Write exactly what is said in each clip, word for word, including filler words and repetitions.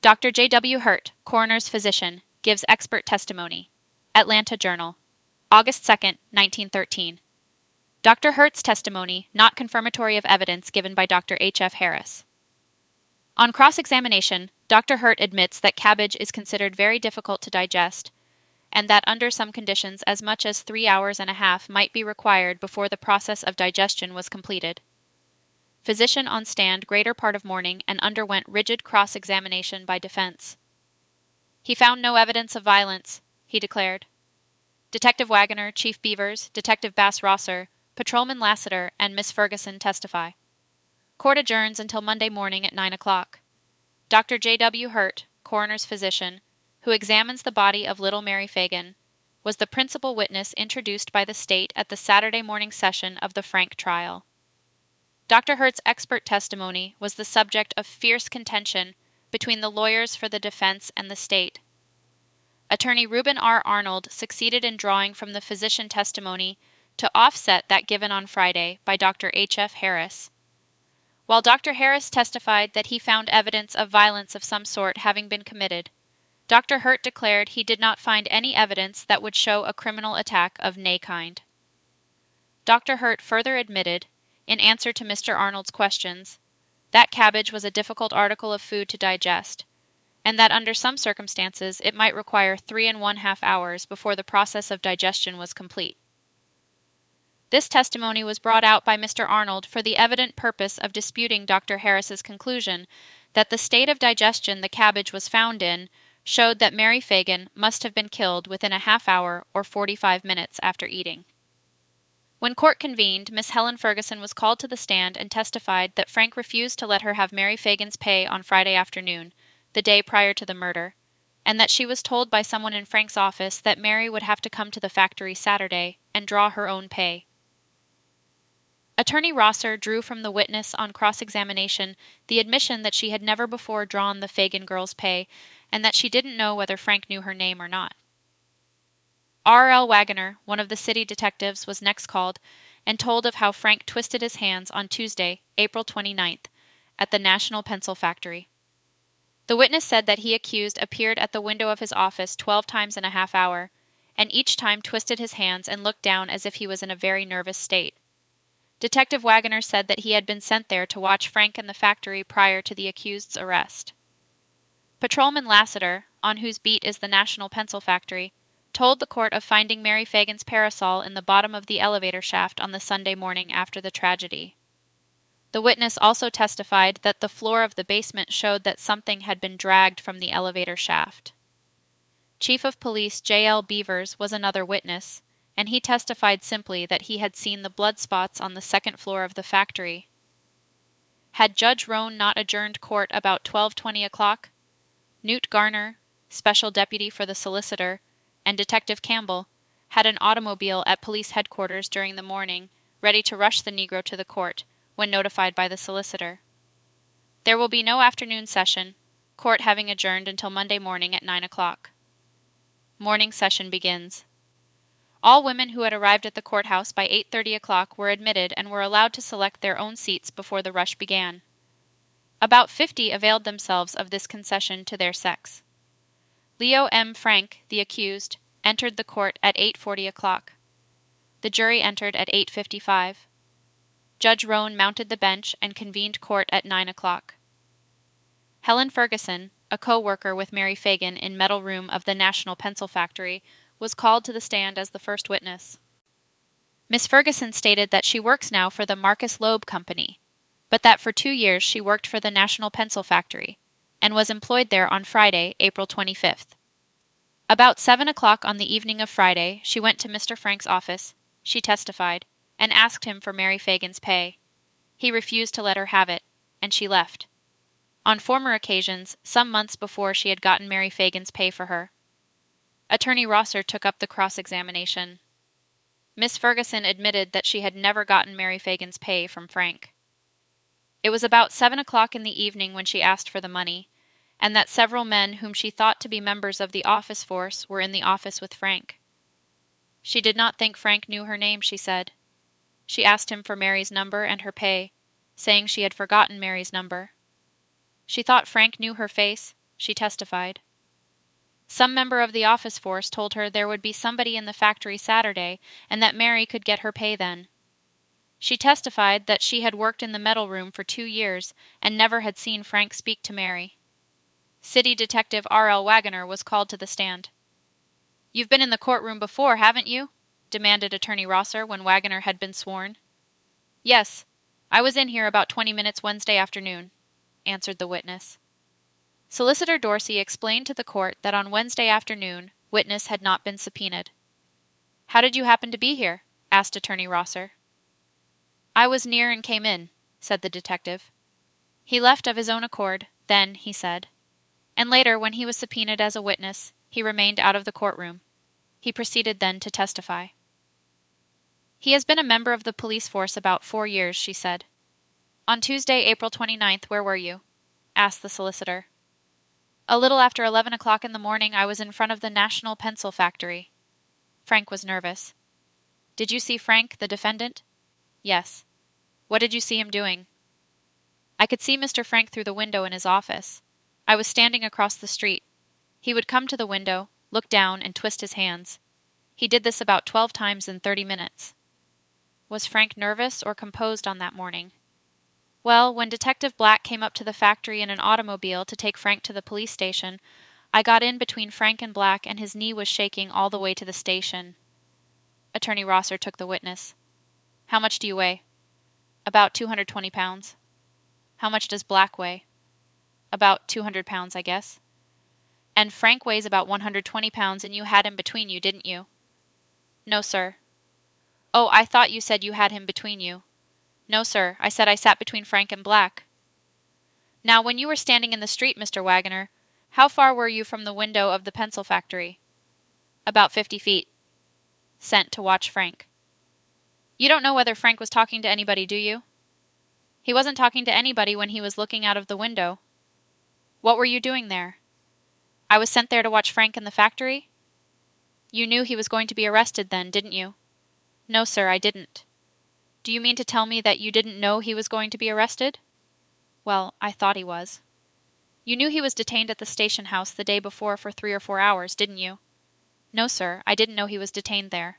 Doctor J W Hurt, coroner's physician, gives expert testimony. Atlanta Journal, August second, nineteen thirteen. Doctor Hurt's testimony not confirmatory of evidence given by Doctor H F Harris. On cross-examination, Doctor Hurt admits that cabbage is considered very difficult to digest, and that under some conditions as much as three hours and a half might be required before the process of digestion was completed. Physician on stand greater part of morning and underwent rigid cross-examination by defense. He found no evidence of violence, he declared. Detective Wagoner, Chief Beavers, Detective Bass Rosser, Patrolman Lassiter, and Miss Ferguson testify. Court adjourns until Monday morning at nine o'clock. Doctor J W Hurt, coroner's physician, who examines the body of little Mary Fagan, was the principal witness introduced by the state at the Saturday morning session of the Frank trial. Doctor Hurt's expert testimony was the subject of fierce contention between the lawyers for the defense and the state. Attorney Reuben R. Arnold succeeded in drawing from the physician testimony to offset that given on Friday by Doctor H F Harris. While Doctor Harris testified that he found evidence of violence of some sort having been committed, Doctor Hurt declared he did not find any evidence that would show a criminal attack of nay kind. Doctor Hurt further admitted, in answer to Mister Arnold's questions, that cabbage was a difficult article of food to digest, and that under some circumstances it might require three and one half hours before the process of digestion was complete. This testimony was brought out by Mister Arnold for the evident purpose of disputing Doctor Harris's conclusion that the state of digestion the cabbage was found in showed that Mary Fagan must have been killed within a half hour or forty-five minutes after eating. When court convened, Miss Helen Ferguson was called to the stand and testified that Frank refused to let her have Mary Fagan's pay on Friday afternoon, the day prior to the murder, and that she was told by someone in Frank's office that Mary would have to come to the factory Saturday and draw her own pay. Attorney Rosser drew from the witness on cross-examination the admission that she had never before drawn the Fagan girl's pay and that she didn't know whether Frank knew her name or not. R L Wagoner, one of the city detectives, was next called and told of how Frank twisted his hands on Tuesday, April twenty-ninth, at the National Pencil Factory. The witness said that he accused appeared at the window of his office twelve times in a half hour, and each time twisted his hands and looked down as if he was in a very nervous state. Detective Wagoner said that he had been sent there to watch Frank in the factory prior to the accused's arrest. Patrolman Lassiter, on whose beat is the National Pencil Factory, told the court of finding Mary Fagan's parasol in the bottom of the elevator shaft on the Sunday morning after the tragedy. The witness also testified that the floor of the basement showed that something had been dragged from the elevator shaft. Chief of Police J L Beavers was another witness, and he testified simply that he had seen the blood spots on the second floor of the factory. Had Judge Roan not adjourned court about twelve twenty o'clock, Newt Garner, special deputy for the solicitor, and Detective Campbell had an automobile at police headquarters during the morning, ready to rush the Negro to the court, when notified by the solicitor. There will be no afternoon session, court having adjourned until Monday morning at nine o'clock. Morning session begins. All women who had arrived at the courthouse by eight thirty o'clock were admitted and were allowed to select their own seats before the rush began. About fifty availed themselves of this concession to their sex. Leo M. Frank, the accused, entered the court at eight forty o'clock. The jury entered at eight fifty-five. Judge Roan mounted the bench and convened court at nine o'clock. Helen Ferguson, a co-worker with Mary Fagan in metal room of the National Pencil Factory, was called to the stand as the first witness. Miss Ferguson stated that she works now for the Marcus Loeb Company, but that for two years she worked for the National Pencil Factory, and was employed there on Friday, April twenty-fifth. About seven o'clock on the evening of Friday, she went to Mister Frank's office, she testified, and asked him for Mary Fagan's pay. He refused to let her have it, and she left. On former occasions, some months before she had gotten Mary Fagan's pay for her. Attorney Rosser took up the cross-examination. Miss Ferguson admitted that she had never gotten Mary Fagan's pay from Frank. It was about seven o'clock in the evening when she asked for the money, and that several men whom she thought to be members of the office force were in the office with Frank. She did not think Frank knew her name, she said. She asked him for Mary's number and her pay, saying she had forgotten Mary's number. She thought Frank knew her face, she testified. Some member of the office force told her there would be somebody in the factory Saturday and that Mary could get her pay then. She testified that she had worked in the metal room for two years and never had seen Frank speak to Mary. City Detective R L Wagoner was called to the stand. "You've been in the courtroom before, haven't you?" demanded Attorney Rosser when Wagoner had been sworn. "Yes, I was in here about twenty minutes Wednesday afternoon," answered the witness. Solicitor Dorsey explained to the court that on Wednesday afternoon, witness had not been subpoenaed. "How did you happen to be here?" asked Attorney Rosser. "I was near and came in," said the detective. He left of his own accord, then, he said. And later, when he was subpoenaed as a witness, he remained out of the courtroom. He proceeded then to testify. "He has been a member of the police force about four years," she said. "On Tuesday, April twenty-ninth, where were you?" asked the solicitor. "A little after eleven o'clock in the morning I was in front of the National Pencil Factory." Frank was nervous. "Did you see Frank, the defendant?" "Yes." "What did you see him doing?" "I could see Mister Frank through the window in his office. I was standing across the street. He would come to the window, look down, and twist his hands. He did this about twelve times in thirty minutes." Was Frank nervous or composed on that morning? "Well, when Detective Black came up to the factory in an automobile to take Frank to the police station, I got in between Frank and Black and his knee was shaking all the way to the station." Attorney Rosser took the witness. "How much do you weigh?" "About two hundred twenty pounds." "How much does Black weigh?" "About two hundred pounds, I guess." "And Frank weighs about one hundred twenty pounds and you had him between you, didn't you?" "No, sir." "Oh, I thought you said you had him between you." "No, sir, I said I sat between Frank and Black." "Now, when you were standing in the street, Mister Wagoner, how far were you from the window of the pencil factory?" "About fifty feet." "Sent to watch Frank." "You don't know whether Frank was talking to anybody, do you?" "He wasn't talking to anybody when he was looking out of the window." "What were you doing there?" "I was sent there to watch Frank in the factory." "You knew he was going to be arrested then, didn't you?" "No, sir, I didn't." "Do you mean to tell me that you didn't know he was going to be arrested?" "Well, I thought he was." "You knew he was detained at the station house the day before for three or four hours, didn't you?" "No, sir, I didn't know he was detained there."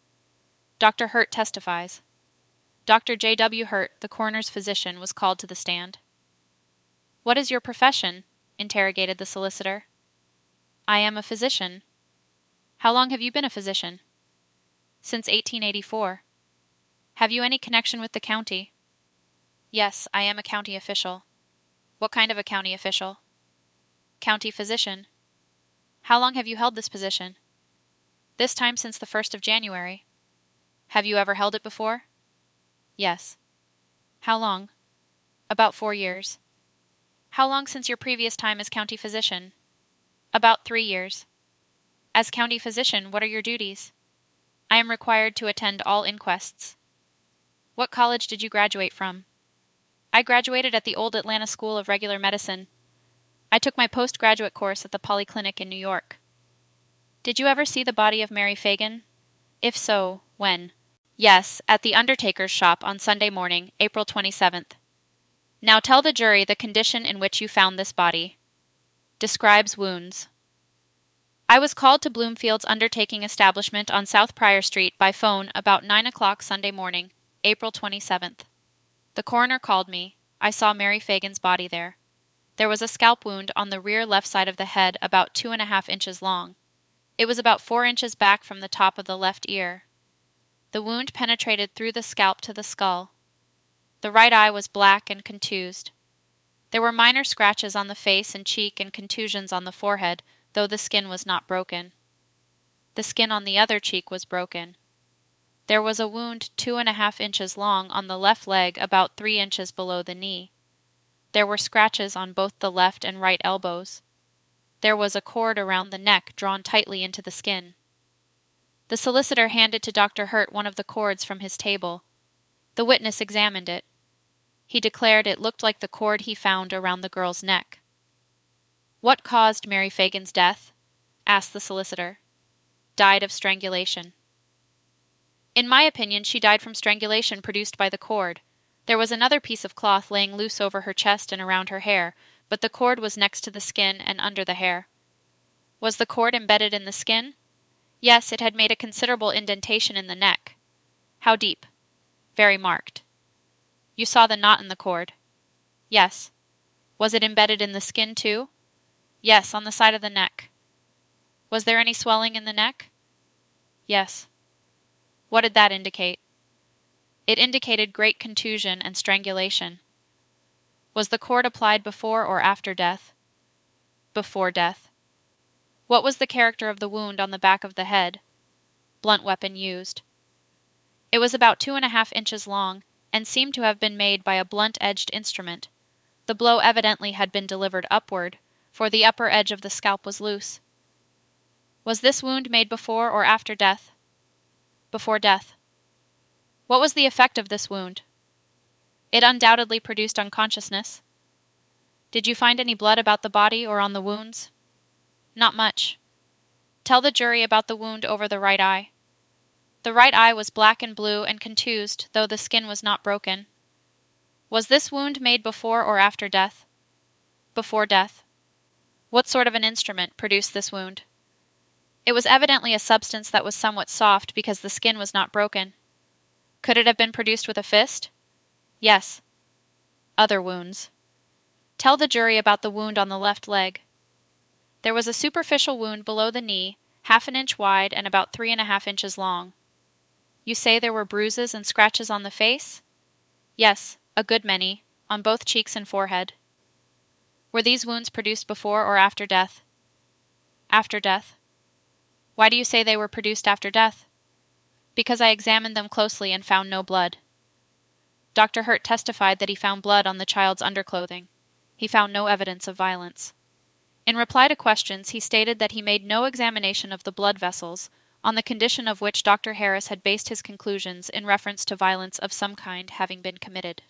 Doctor Hurt testifies. Doctor J W Hurt, the coroner's physician, was called to the stand. "What is your profession?" interrogated the solicitor. "I am a physician." "How long have you been a physician?" "Since eighteen eighty-four. "Have you any connection with the county?" "Yes, I am a county official." "What kind of a county official?" "County physician." "How long have you held this position?" "This time since the first of January." "Have you ever held it before?" "Yes." "How long?" "About four years." "How long since your previous time as county physician?" "About three years." "As county physician, what are your duties?" "I am required to attend all inquests." "What college did you graduate from?" "I graduated at the Old Atlanta School of Regular Medicine. I took my postgraduate course at the Polyclinic in New York." "Did you ever see the body of Mary Fagan? If so, when?" "Yes, at the undertaker's shop on Sunday morning, April twenty-seventh." "Now tell the jury the condition in which you found this body." Describes wounds. "I was called to Bloomfield's undertaking establishment on South Prior Street by phone about nine o'clock Sunday morning, April twenty-seventh. The coroner called me. I saw Mary Fagan's body there. There was a scalp wound on the rear left side of the head about two and a half inches long. It was about four inches back from the top of the left ear. The wound penetrated through the scalp to the skull. The right eye was black and contused. There were minor scratches on the face and cheek and contusions on the forehead, though the skin was not broken. The skin on the other cheek was broken. There was a wound two and a half inches long on the left leg about three inches below the knee. There were scratches on both the left and right elbows. There was a cord around the neck drawn tightly into the skin. The solicitor handed to Doctor Hurt one of the cords from his table. The witness examined it. He declared it looked like the cord he found around the girl's neck. "What caused Mary Fagan's death?" asked the solicitor. "Died of strangulation." "In my opinion, she died from strangulation produced by the cord. There was another piece of cloth laying loose over her chest and around her hair, but the cord was next to the skin and under the hair. Was the cord embedded in the skin? Yes, it had made a considerable indentation in the neck. How deep? Very marked. You saw the knot in the cord? Yes. Was it embedded in the skin too? Yes, on the side of the neck. Was there any swelling in the neck? Yes. What did that indicate? It indicated great contusion and strangulation. Was the cord applied before or after death? Before death. What was the character of the wound on the back of the head? Blunt weapon used. It was about two and a half inches long, and seemed to have been made by a blunt-edged instrument. The blow evidently had been delivered upward, for the upper edge of the scalp was loose. Was this wound made before or after death? Before death. What was the effect of this wound? It undoubtedly produced unconsciousness. Did you find any blood about the body or on the wounds? Not much. Tell the jury about the wound over the right eye. The right eye was black and blue and contused, though the skin was not broken. Was this wound made before or after death? Before death. What sort of an instrument produced this wound? It was evidently a substance that was somewhat soft because the skin was not broken. Could it have been produced with a fist? Yes. Other wounds. Tell the jury about the wound on the left leg. There was a superficial wound below the knee, half an inch wide and about three and a half inches long. You say there were bruises and scratches on the face? Yes, a good many, on both cheeks and forehead. Were these wounds produced before or after death? After death. Why do you say they were produced after death? Because I examined them closely and found no blood. Doctor Hurt testified that he found blood on the child's underclothing. He found no evidence of violence. In reply to questions, he stated that he made no examination of the blood vessels, on the condition of which Doctor Harris had based his conclusions in reference to violence of some kind having been committed.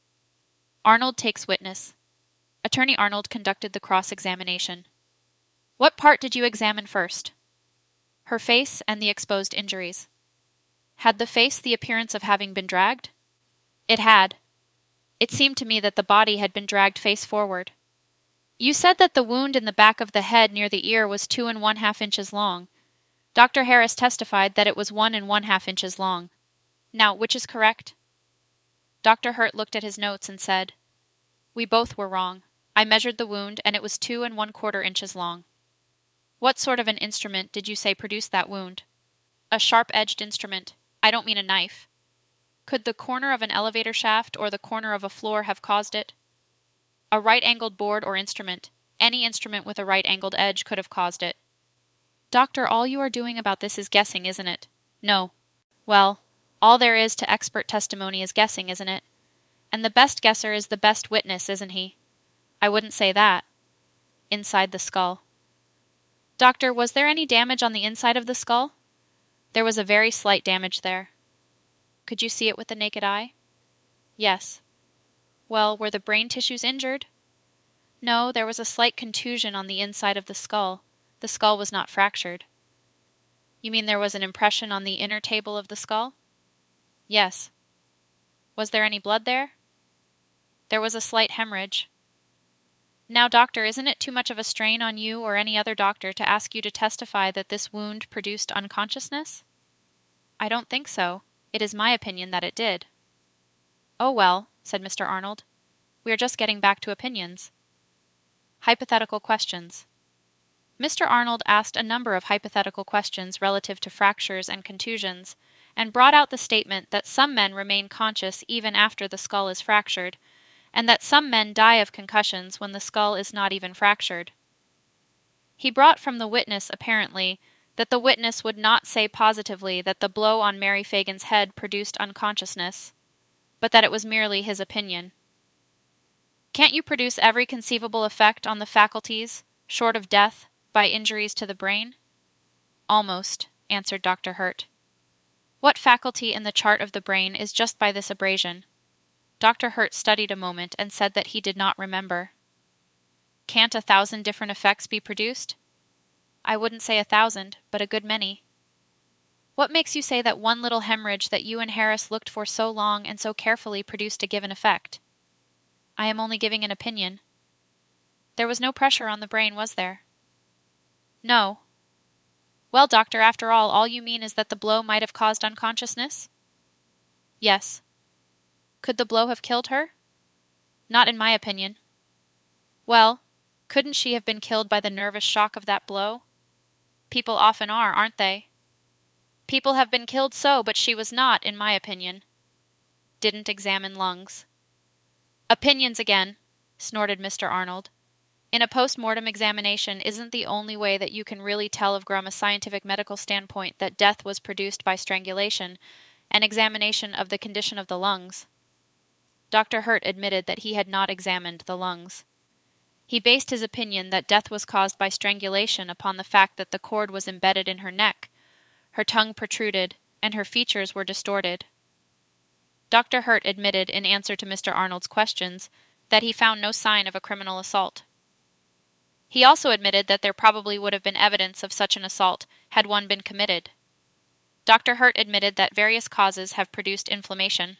Arnold takes witness. Attorney Arnold conducted the cross-examination. What part did you examine first? Her face and the exposed injuries. Had the face the appearance of having been dragged? It had. It seemed to me that the body had been dragged face forward. You said that the wound in the back of the head near the ear was two and one half inches long. Doctor Harris testified that it was one and one half inches long. Now, which is correct? Doctor Hurt looked at his notes and said, We both were wrong. I measured the wound, and it was two and one quarter inches long. What sort of an instrument did you say produced that wound? A sharp-edged instrument. I don't mean a knife. Could the corner of an elevator shaft or the corner of a floor have caused it? A right-angled board or instrument. Any instrument with a right-angled edge could have caused it. Doctor, all you are doing about this is guessing, isn't it? No. Well, all there is to expert testimony is guessing, isn't it? And the best guesser is the best witness, isn't he? I wouldn't say that. Inside the skull. Doctor, was there any damage on the inside of the skull? There was a very slight damage there. Could you see it with the naked eye? Yes. Well, were the brain tissues injured? No, there was a slight contusion on the inside of the skull. The skull was not fractured. You mean there was an impression on the inner table of the skull? Yes. Was there any blood there? There was a slight hemorrhage. Now, doctor, isn't it too much of a strain on you or any other doctor to ask you to testify that this wound produced unconsciousness? I don't think so. It is my opinion that it did. Oh well, said Mister Arnold. We are just getting back to opinions. Hypothetical questions. Mister Arnold asked a number of hypothetical questions relative to fractures and contusions, and brought out the statement that some men remain conscious even after the skull is fractured, and that some men die of concussions when the skull is not even fractured. He brought from the witness, apparently, that the witness would not say positively that the blow on Mary Fagan's head produced unconsciousness, but that it was merely his opinion. Can't you produce every conceivable effect on the faculties, short of death, by injuries to the brain? Almost, answered Doctor Hurt. What faculty in the chart of the brain is just by this abrasion? Doctor Hurt studied a moment and said that he did not remember. Can't a thousand different effects be produced? I wouldn't say a thousand, but a good many. What makes you say that one little hemorrhage that you and Harris looked for so long and so carefully produced a given effect? I am only giving an opinion. There was no pressure on the brain, was there? No. Well, doctor, after all, all you mean is that the blow might have caused unconsciousness? Yes. Could the blow have killed her? Not in my opinion. Well, couldn't she have been killed by the nervous shock of that blow? People often are, aren't they? People have been killed so, but she was not, in my opinion. Didn't examine lungs. Opinions again, snorted Mister Arnold. In a post-mortem examination isn't the only way that you can really tell from a scientific medical standpoint that death was produced by strangulation, an examination of the condition of the lungs. Doctor Hurt admitted that he had not examined the lungs. He based his opinion that death was caused by strangulation upon the fact that the cord was embedded in her neck, her tongue protruded, and her features were distorted. Doctor Hurt admitted in answer to Mister Arnold's questions that he found no sign of a criminal assault. He also admitted that there probably would have been evidence of such an assault had one been committed. Doctor Hurt admitted that various causes have produced inflammation.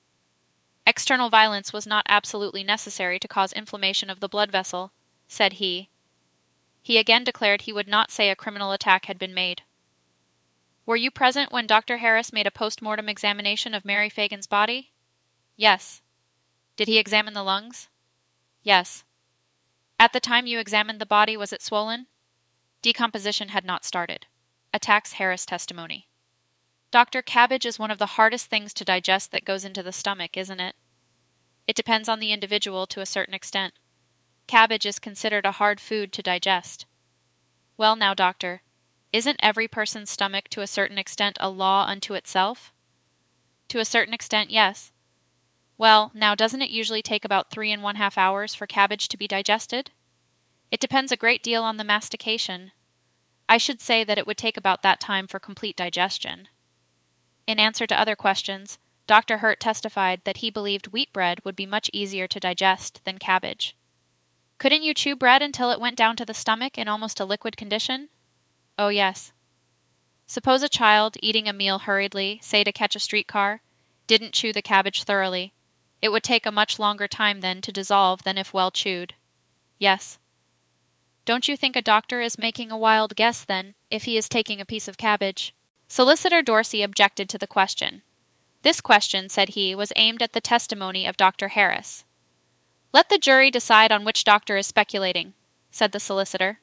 External violence was not absolutely necessary to cause inflammation of the blood vessel, said he. He again declared he would not say a criminal attack had been made. Were you present when Doctor Harris made a post-mortem examination of Mary Fagan's body? Yes. Did he examine the lungs? Yes. At the time you examined the body, was it swollen? Decomposition had not started. Attacks Harris testimony. Doctor, cabbage is one of the hardest things to digest that goes into the stomach, isn't it? It depends on the individual to a certain extent. Cabbage is considered a hard food to digest. Well now, doctor, isn't every person's stomach to a certain extent a law unto itself? To a certain extent, yes. Well, now doesn't it usually take about three and one half hours for cabbage to be digested? It depends a great deal on the mastication. I should say that it would take about that time for complete digestion. In answer to other questions, Doctor Hurt testified that he believed wheat bread would be much easier to digest than cabbage. Couldn't you chew bread until it went down to the stomach in almost a liquid condition? Oh, yes. Suppose a child, eating a meal hurriedly, say to catch a streetcar, didn't chew the cabbage thoroughly. It would take a much longer time then to dissolve than if well chewed. Yes. Don't you think a doctor is making a wild guess, then, if he is taking a piece of cabbage? Solicitor Dorsey objected to the question. This question, said he, was aimed at the testimony of Doctor Harris. Let the jury decide on which doctor is speculating, said the solicitor.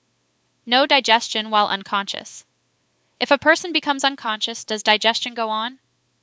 No digestion while unconscious. If a person becomes unconscious, does digestion go on?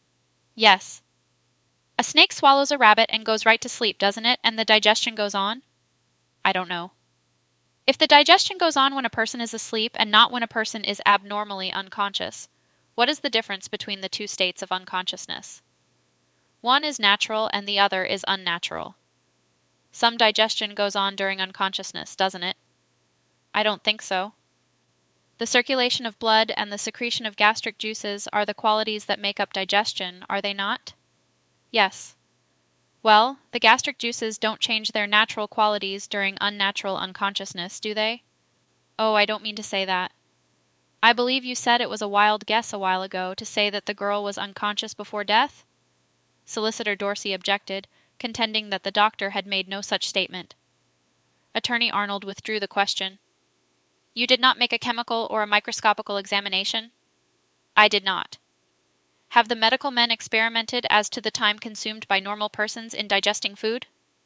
Yes. A snake swallows a rabbit and goes right to sleep, doesn't it, and the digestion goes on? I don't know. If the digestion goes on when a person is asleep and not when a person is abnormally unconscious, what is the difference between the two states of unconsciousness? One is natural and the other is unnatural. Some digestion goes on during unconsciousness, doesn't it? I don't think so. The circulation of blood and the secretion of gastric juices are the qualities that make up digestion, are they not? Yes. Well, the gastric juices don't change their natural qualities during unnatural unconsciousness, do they? Oh, I don't mean to say that. I believe you said it was a wild guess a while ago to say that the girl was unconscious before death? Solicitor Dorsey objected, contending that the doctor had made no such statement. Attorney Arnold withdrew the question. You did not make a chemical or a microscopical examination? I did not. Have the medical men experimented as to the time consumed by normal persons in digesting food?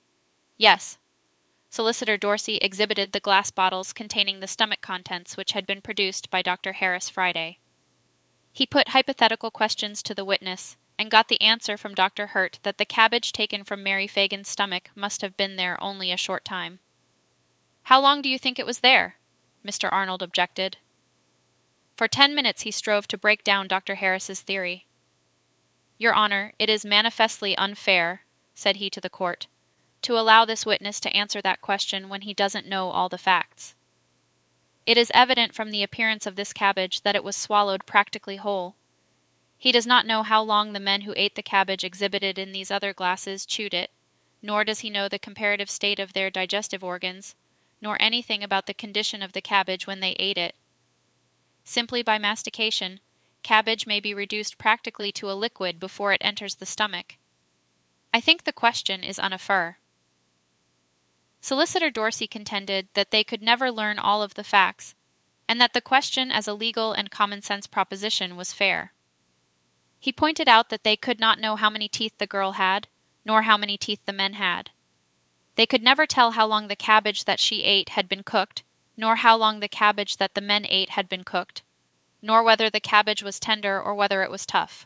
Yes. Solicitor Dorsey exhibited the glass bottles containing the stomach contents which had been produced by Doctor Harris Friday. He put hypothetical questions to the witness, and got the answer from Doctor Hurt that the cabbage taken from Mary Fagan's stomach must have been there only a short time. How long do you think it was there? Mister Arnold objected. For ten minutes he strove to break down Doctor Harris's theory. Your Honor, it is manifestly unfair, said he to the court, to allow this witness to answer that question when he doesn't know all the facts. It is evident from the appearance of this cabbage that it was swallowed practically whole. He does not know how long the men who ate the cabbage exhibited in these other glasses chewed it, nor does he know the comparative state of their digestive organs, nor anything about the condition of the cabbage when they ate it. Simply by mastication, cabbage may be reduced practically to a liquid before it enters the stomach. I think the question is unfair. Solicitor Dorsey contended that they could never learn all of the facts, and that the question as a legal and common-sense proposition was fair. He pointed out that they could not know how many teeth the girl had, nor how many teeth the men had. They could never tell how long the cabbage that she ate had been cooked, nor how long the cabbage that the men ate had been cooked, nor whether the cabbage was tender or whether it was tough.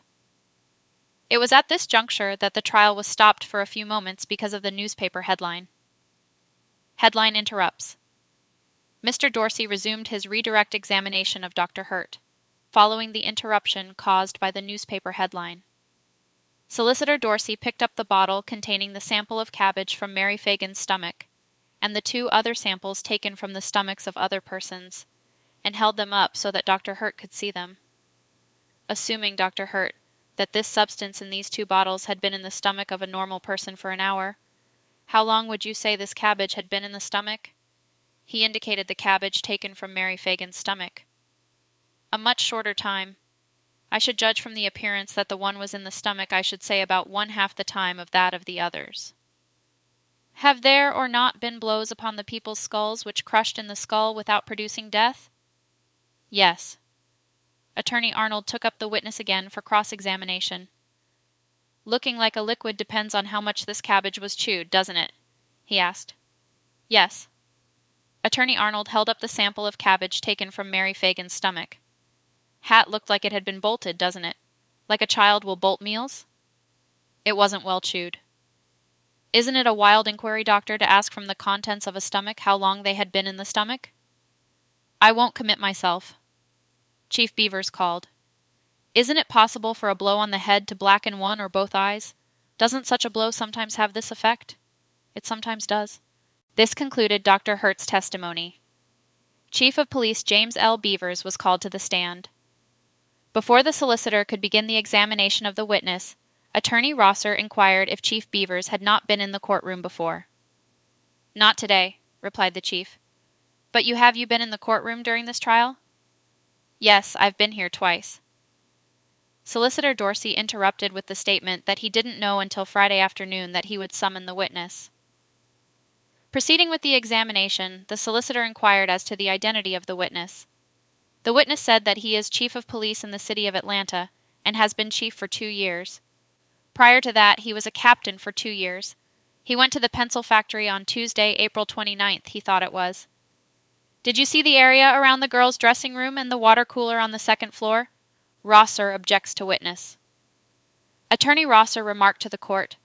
It was at this juncture that the trial was stopped for a few moments because of the newspaper headline. Headline interrupts. Mister Dorsey resumed his redirect examination of Doctor Hurt, following the interruption caused by the newspaper headline. Solicitor Dorsey picked up the bottle containing the sample of cabbage from Mary Fagan's stomach, and the two other samples taken from the stomachs of other persons, and held them up so that Doctor Hurt could see them. Assuming, Doctor Hurt, that this substance in these two bottles had been in the stomach of a normal person for an hour, how long would you say this cabbage had been in the stomach? He indicated the cabbage taken from Mary Fagan's stomach. A much shorter time. I should judge from the appearance that the one was in the stomach, I should say about one half the time of that of the others. Have there or not been blows upon the people's skulls which crushed in the skull without producing death? Yes. Attorney Arnold took up the witness again for cross-examination. Looking like a liquid depends on how much this cabbage was chewed, doesn't it? He asked. Yes. Attorney Arnold held up the sample of cabbage taken from Mary Fagan's stomach. Hat looked like it had been bolted, doesn't it? Like a child will bolt meals? It wasn't well chewed. Isn't it a wild inquiry, doctor, to ask from the contents of a stomach how long they had been in the stomach? I won't commit myself. Chief Beavers called. Isn't it possible for a blow on the head to blacken one or both eyes? Doesn't such a blow sometimes have this effect? It sometimes does. This concluded Doctor Hurt's testimony. Chief of Police James L. Beavers was called to the stand. Before the solicitor could begin the examination of the witness, Attorney Rosser inquired if Chief Beavers had not been in the courtroom before. Not today, replied the chief. But you have you been in the courtroom during this trial? Yes, I've been here twice. Solicitor Dorsey interrupted with the statement that he didn't know until Friday afternoon that he would summon the witness. Proceeding with the examination, the solicitor inquired as to the identity of the witness. The witness said that he is chief of police in the city of Atlanta, and has been chief for two years. Prior to that, he was a captain for two years. He went to the pencil factory on Tuesday, April twenty-ninth, he thought it was. Did you see the area around the girls' dressing room and the water cooler on the second floor? Rosser objects to witness. Attorney Rosser remarked to the court,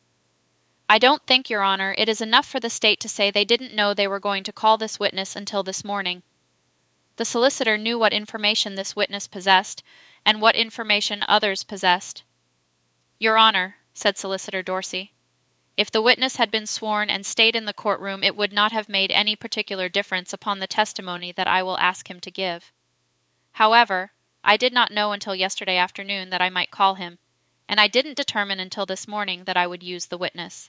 I don't think, Your Honor, it is enough for the state to say they didn't know they were going to call this witness until this morning. The solicitor knew what information this witness possessed, and what information others possessed. Your Honor, said Solicitor Dorsey, if the witness had been sworn and stayed in the courtroom, it would not have made any particular difference upon the testimony that I will ask him to give. However, I did not know until yesterday afternoon that I might call him, and I didn't determine until this morning that I would use the witness.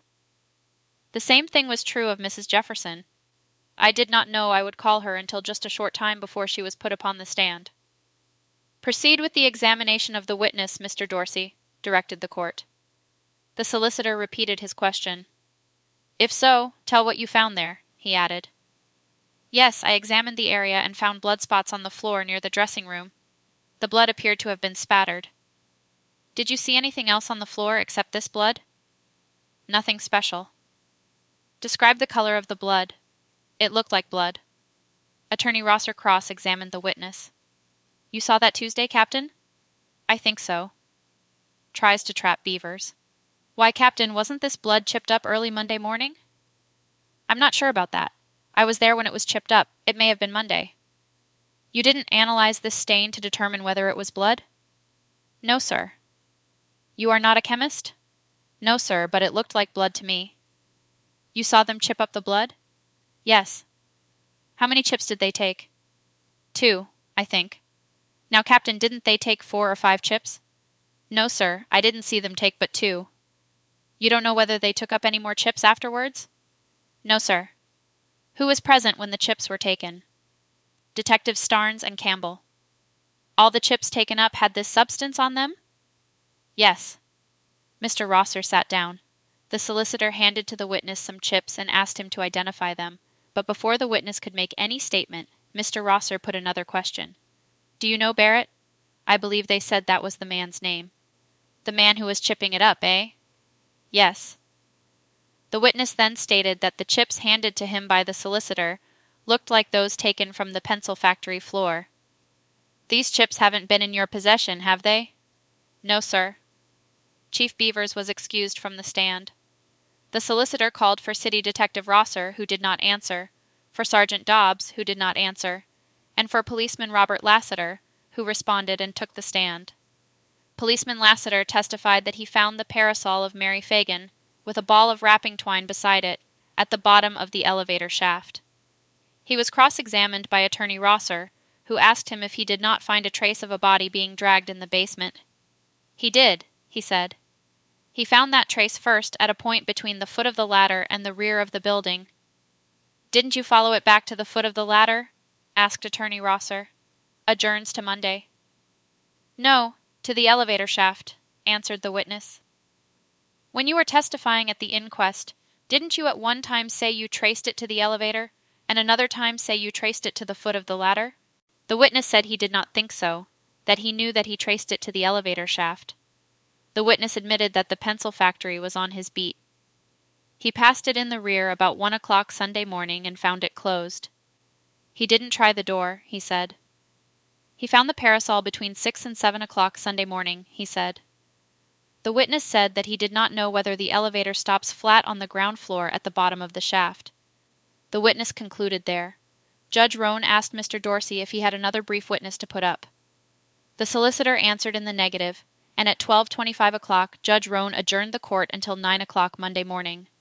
The same thing was true of Missus Jefferson. I did not know I would call her until just a short time before she was put upon the stand. Proceed with the examination of the witness, Mister Dorsey, directed the court. The solicitor repeated his question. If so, tell what you found there, he added. Yes, I examined the area and found blood spots on the floor near the dressing room. The blood appeared to have been spattered. Did you see anything else on the floor except this blood? Nothing special. Describe the color of the blood. It looked like blood. Attorney Rosser Cross examined the witness. You saw that Tuesday, Captain? I think so. Tries to trap Beavers. Why, Captain, wasn't this blood chipped up early Monday morning? I'm not sure about that. I was there when it was chipped up. It may have been Monday. You didn't analyze this stain to determine whether it was blood? No, sir. You are not a chemist? No, sir, but it looked like blood to me. You saw them chip up the blood? Yes. How many chips did they take? Two, I think. Now, Captain, didn't they take four or five chips? No, sir, I didn't see them take but two. You don't know whether they took up any more chips afterwards? No, sir. Who was present when the chips were taken? Detectives Starnes and Campbell. All the chips taken up had this substance on them? Yes. Mister Rosser sat down. The solicitor handed to the witness some chips and asked him to identify them, but before the witness could make any statement, Mister Rosser put another question. "Do you know Barrett? I believe they said that was the man's name." "The man who was chipping it up, eh?" "Yes." The witness then stated that the chips handed to him by the solicitor looked like those taken from the pencil factory floor. "These chips haven't been in your possession, have they?" "No, sir." Chief Beavers was excused from the stand. The solicitor called for City Detective Rosser, who did not answer, for Sergeant Dobbs, who did not answer, and for Policeman Robert Lassiter, who responded and took the stand. Policeman Lassiter testified that he found the parasol of Mary Fagan, with a ball of wrapping twine beside it, at the bottom of the elevator shaft. He was cross-examined by Attorney Rosser, who asked him if he did not find a trace of a body being dragged in the basement. "He did," he said. "He found that trace first at a point between the foot of the ladder and the rear of the building." "Didn't you follow it back to the foot of the ladder?" asked Attorney Rosser. Adjourns to Monday. "No, to the elevator shaft," answered the witness. "When you were testifying at the inquest, didn't you at one time say you traced it to the elevator, and another time say you traced it to the foot of the ladder?" The witness said he did not think so, that he knew that he traced it to the elevator shaft. The witness admitted that the pencil factory was on his beat. He passed it in the rear about one o'clock Sunday morning and found it closed. He didn't try the door, he said. He found the parasol between six and seven o'clock Sunday morning, he said. The witness said that he did not know whether the elevator stops flat on the ground floor at the bottom of the shaft. The witness concluded there. Judge Roan asked Mister Dorsey if he had another brief witness to put up. The solicitor answered in the negative, and at twelve twenty-five o'clock Judge Roan adjourned the court until nine o'clock Monday morning.